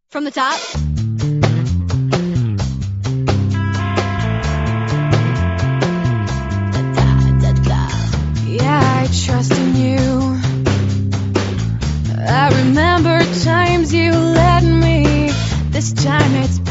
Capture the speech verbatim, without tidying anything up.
From the top. Yeah, I trust in you. I remember times you let me. This time it's